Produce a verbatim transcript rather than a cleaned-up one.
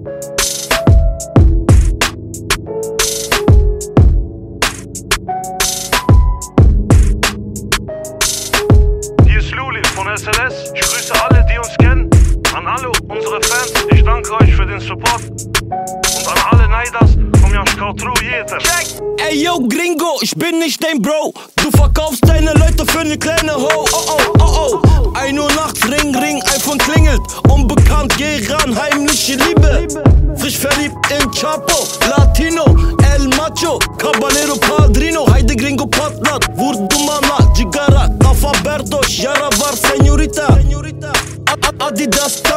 Hier ist Luli von S L S. Ich grüße alle, die uns kennen. An alle unsere Fans, ich danke euch für den Support. Und an alle Neiders, komm ja, ich kau true jeder. Ey yo Gringo, ich bin nicht dein Bro. Du verkaufst deine Leute für ne kleine Ho. Oh oh, oh oh. ein Uhr nachts, Ring, Ring, iPhone klingelt. Unbekannt, geh ran, heimliche Liebe. Frisch verliebt in Chapo, Latino, El Macho, Caballero Padrino, Heide Gringo Patlat, Vurdumana, Gigara, Alfaberto, Yara var Señorita, Adidas